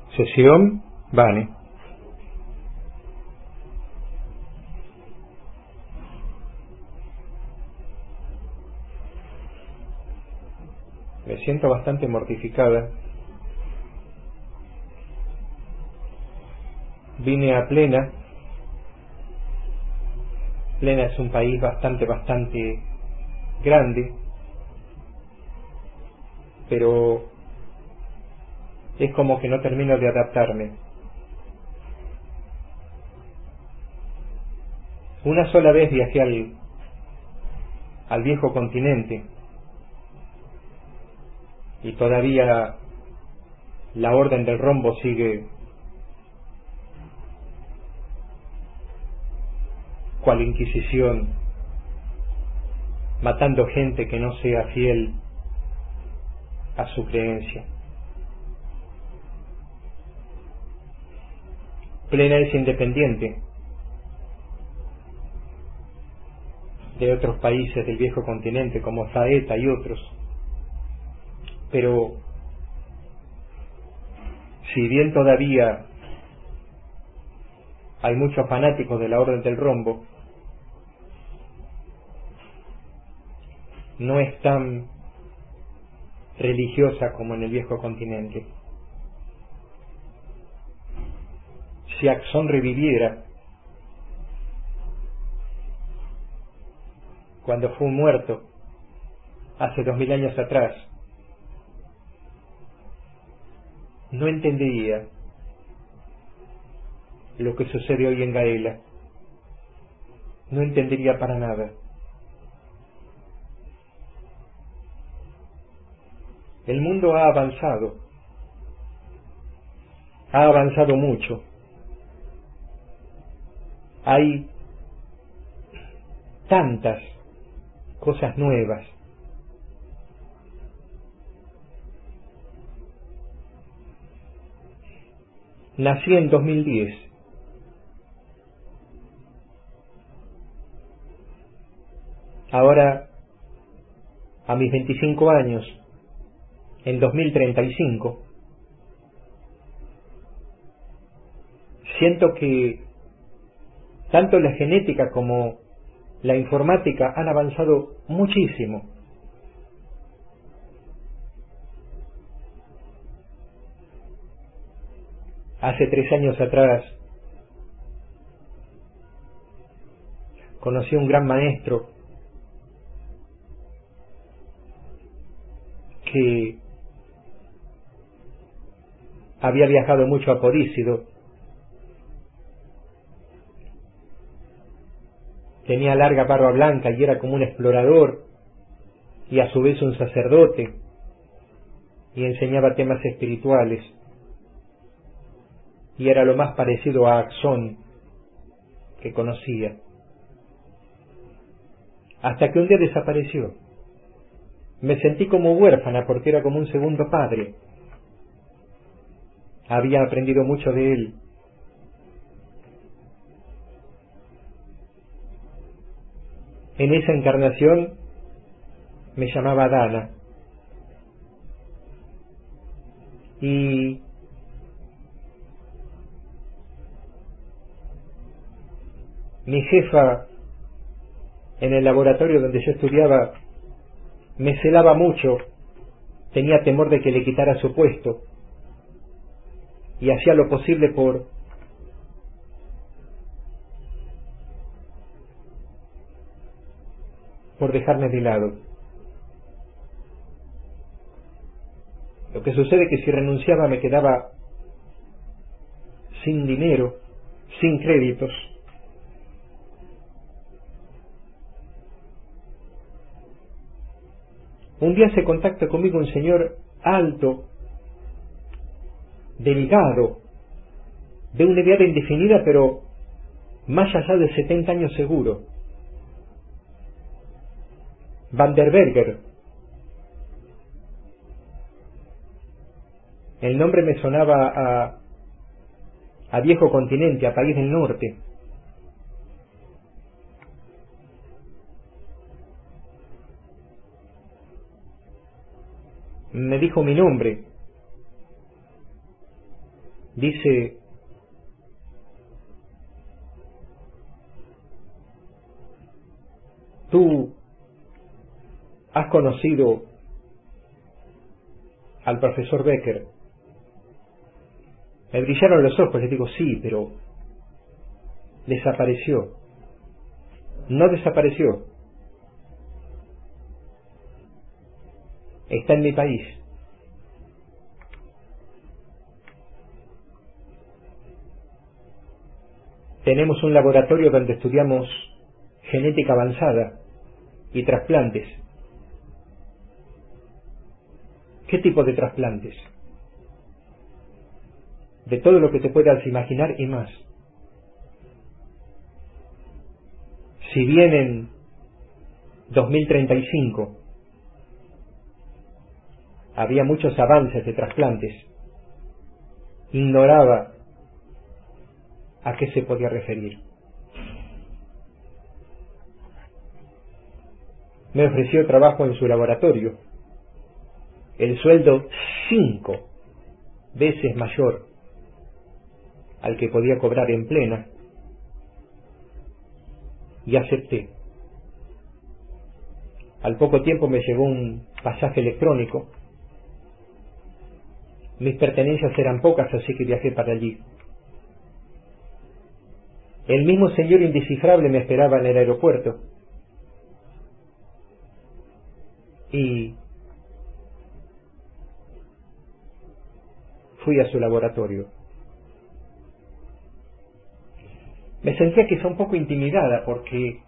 Sesión Vane. Me siento bastante mortificada. Vine a Plena. Plena es un país bastante grande, pero es como que no termino de adaptarme. Una sola vez viajé al viejo continente y todavía la Orden del Rombo sigue cual Inquisición, matando gente que no sea fiel a su creencia. Plena es independiente de otros países del viejo continente como Zaeta y otros, pero si bien todavía hay muchos fanáticos de la Orden del Rombo, no es tan religiosa como en el viejo continente. Si Axón reviviera cuando fue muerto hace 2000 años atrás, no entendería lo que sucede hoy en Gaela. No entendería para nada. El mundo ha avanzado mucho. Hay tantas cosas nuevas. Nací en 2010. Ahora, a mis 25 años, en 2035, siento que tanto la genética como la informática han avanzado muchísimo. Hace 3 años atrás conocí a un gran maestro que había viajado mucho a Porícido. Tenía larga barba blanca y era como un explorador y a su vez un sacerdote, y enseñaba temas espirituales, y era lo más parecido a Axón que conocía, hasta que un día desapareció. Me sentí como huérfana porque era como un segundo padre. Había aprendido mucho de él. En esa encarnación me llamaba Dana, y mi jefa en el laboratorio donde yo estudiaba me celaba mucho, tenía temor de que le quitara su puesto y hacía lo posible por dejarme de lado. Lo que sucede es que si renunciaba me quedaba sin dinero, sin créditos. Un día se contacta conmigo un señor alto, delgado, de una edad indefinida, pero más allá de 70 años seguro. Van der Berger. El nombre me sonaba a viejo continente, a país del norte. Me dijo mi nombre. Dice: ¿tú has conocido al profesor Becker? Me brillaron los ojos. Le digo: sí, pero desapareció. No desapareció. Está en mi país. Tenemos un laboratorio donde estudiamos genética avanzada y trasplantes. ¿Qué tipo de trasplantes? De todo lo que te puedas imaginar y más. Si bien en 2035 había muchos avances de trasplantes, ignoraba a qué se podía referir. Me ofreció trabajo en su laboratorio. El sueldo 5 veces mayor al que podía cobrar en plena, y acepté. Al poco tiempo me llegó un pasaje electrónico. Mis pertenencias eran pocas, así que viajé para allí. El mismo señor indescifrable me esperaba en el aeropuerto. Y fui a su laboratorio. Me sentía quizá un poco intimidada porque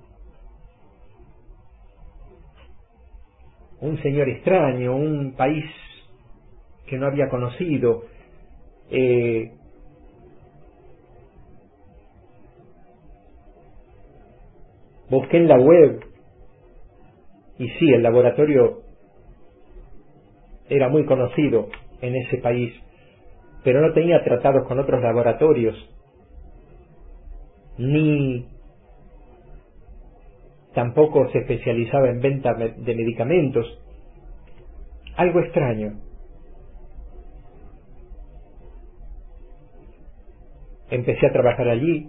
un señor extraño, un país que no había conocido, busqué en la web y sí, el laboratorio era muy conocido en ese país, pero no tenía tratados con otros laboratorios, ni tampoco se especializaba en venta de medicamentos. Algo extraño. Empecé a trabajar allí.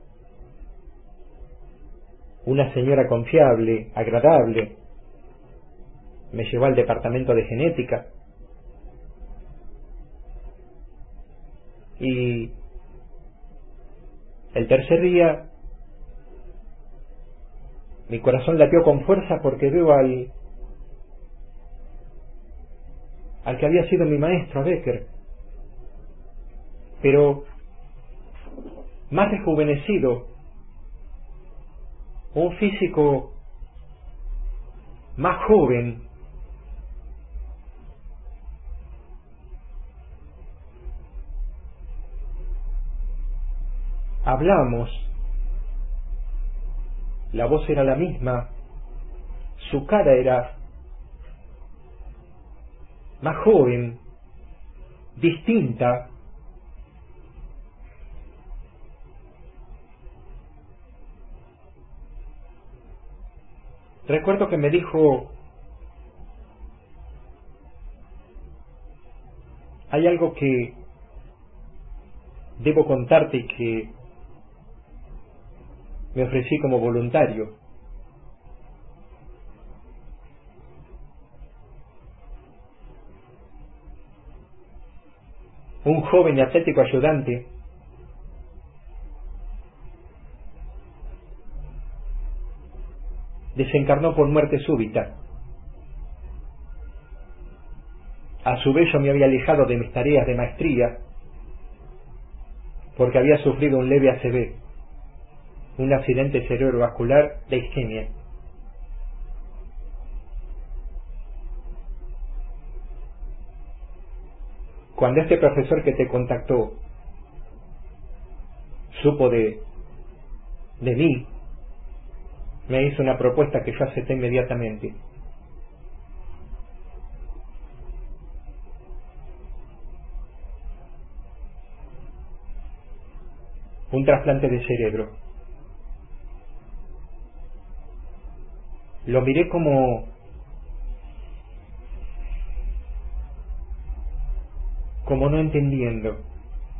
Una señora confiable, agradable, me llevó al departamento de genética y el tercer día mi corazón latió con fuerza porque veo al que había sido mi maestro, Becker, pero más rejuvenecido, un físico más joven. Hablamos, la voz era la misma, su cara era más joven, distinta. Recuerdo que me dijo: hay algo que debo contarte y que me ofrecí como voluntario. Un joven y atlético ayudante desencarnó por muerte súbita. A su vez yo me había alejado de mis tareas de maestría porque había sufrido un leve ACV, un accidente cerebrovascular de isquemia. Cuando este profesor que te contactó supo de mí, me hizo una propuesta que yo acepté inmediatamente. Un trasplante de cerebro. Lo miré como no entendiendo.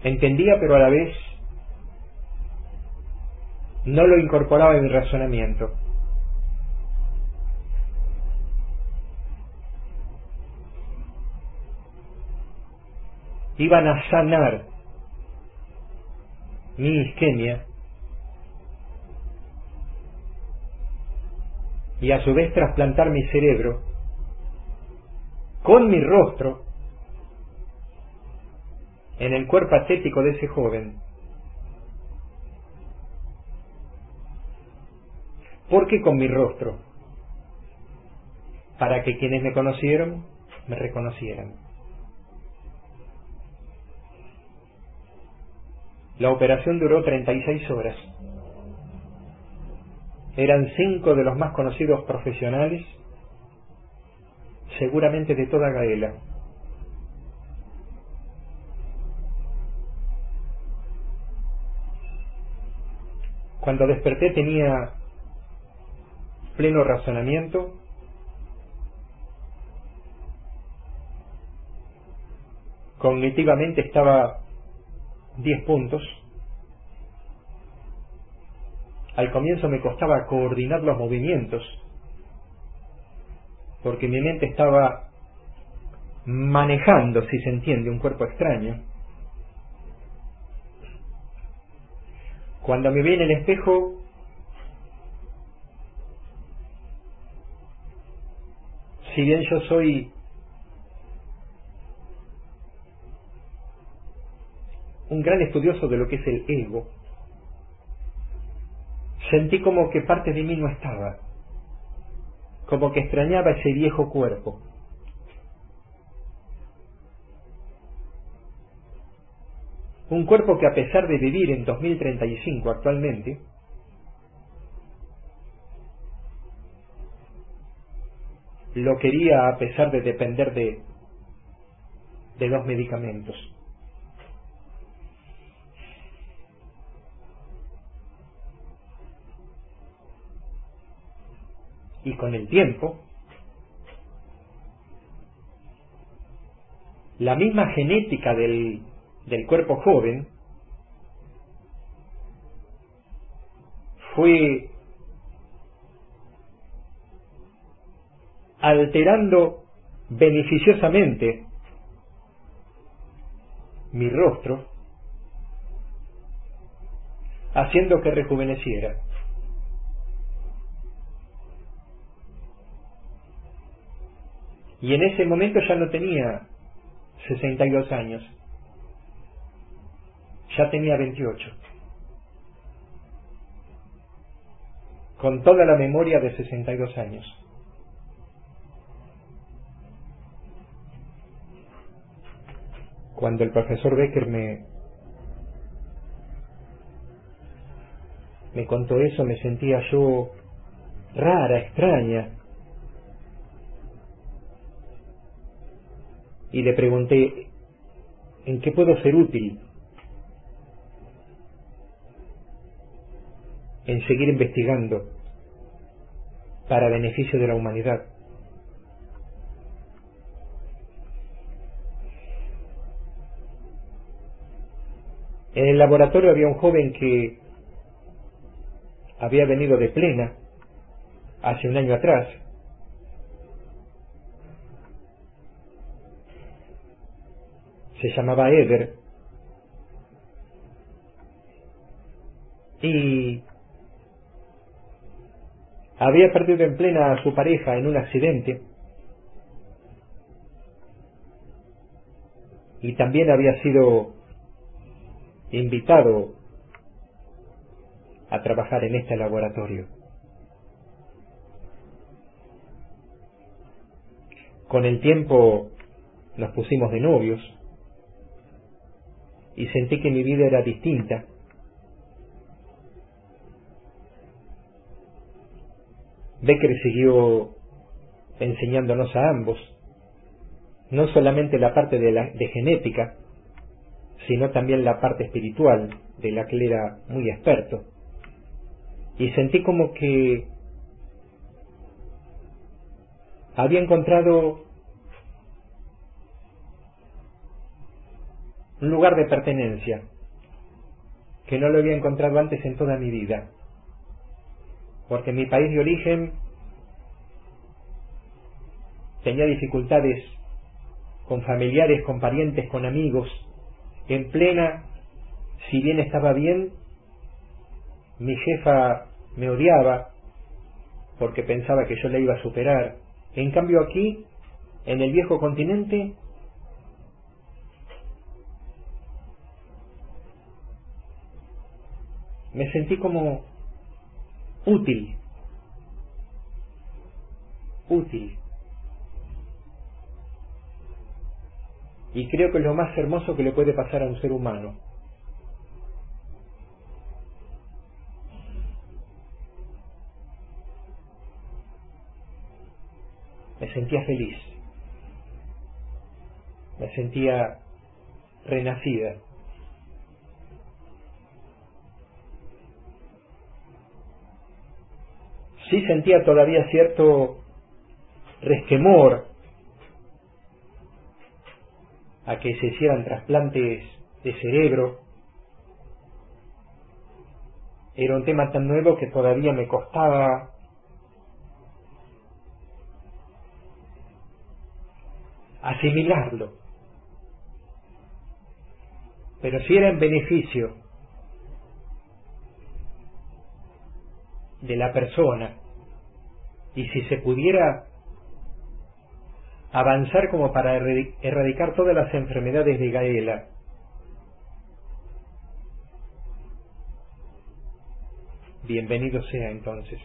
Entendía, pero a la vez no lo incorporaba en mi razonamiento. Iban a sanar mi isquemia y a su vez trasplantar mi cerebro con mi rostro en el cuerpo atético de ese joven. ¿Por qué con mi rostro? Para que quienes me conocieron me reconocieran. La operación duró 36 horas. Eran 5 de los más conocidos profesionales, seguramente de toda Gaela. Cuando desperté tenía pleno razonamiento, cognitivamente estaba 10 puntos. Al comienzo me costaba coordinar los movimientos, porque mi mente estaba manejando, si se entiende, un cuerpo extraño. Cuando me vi en el espejo, si bien yo soy un gran estudioso de lo que es el ego, sentí como que parte de mí no estaba, como que extrañaba ese viejo cuerpo. Un cuerpo que, a pesar de vivir en 2035 actualmente, lo quería a pesar de depender de 2 medicamentos. Y con el tiempo, la misma genética del cuerpo joven fue alterando beneficiosamente mi rostro, haciendo que rejuveneciera. Y en ese momento ya no tenía 62 años, ya tenía 28, con toda la memoria de 62 años. Cuando el profesor Becker me contó eso, me sentía yo rara, extraña, y le pregunté: ¿en qué puedo ser útil? En seguir investigando para beneficio de la humanidad. En el laboratorio había un joven que había venido de Plena hace un año atrás. Se llamaba Eder y había perdido en Plena a su pareja en un accidente, y también había sido invitado a trabajar en este laboratorio. Con el tiempo nos pusimos de novios y sentí que mi vida era distinta. Becker siguió enseñándonos a ambos, no solamente la parte de genética, sino también la parte espiritual, de la que él era muy experto. Y sentí como que había encontrado un lugar de pertenencia, que no lo había encontrado antes en toda mi vida, porque en mi país de origen tenía dificultades con familiares, con parientes, con amigos. En plena, si bien estaba bien, mi jefa me odiaba porque pensaba que yo la iba a superar. En cambio aquí, en el viejo continente, me sentí como útil. Y creo que es lo más hermoso que le puede pasar a un ser humano. Me sentía feliz. Me sentía renacida. Sí sentía todavía cierto resquemor a que se hicieran trasplantes de cerebro. Era un tema tan nuevo que todavía me costaba asimilarlo. Pero si era en beneficio de la persona y si se pudiera avanzar como para erradicar todas las enfermedades de Gaela, bienvenido sea entonces.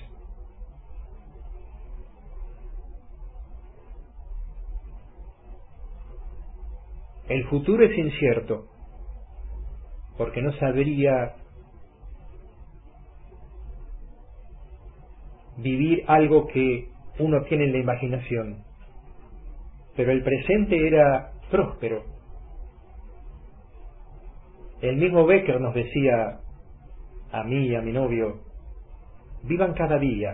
El futuro es incierto, porque no sabría vivir algo que uno tiene en la imaginación, pero el presente era próspero. El mismo Becker nos decía a mí y a mi novio: vivan cada día,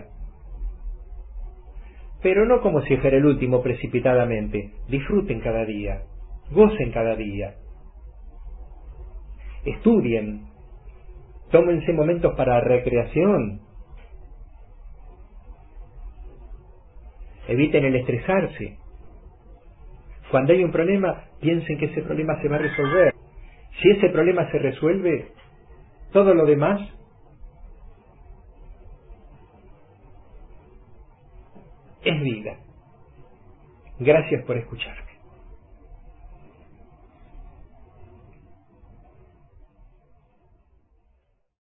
pero no como si fuera el último precipitadamente. Disfruten cada día, gocen cada día, estudien, tómense momentos para recreación, eviten el estresarse. Cuando hay un problema, piensen que ese problema se va a resolver. Si ese problema se resuelve, todo lo demás es vida. Gracias por escuchar.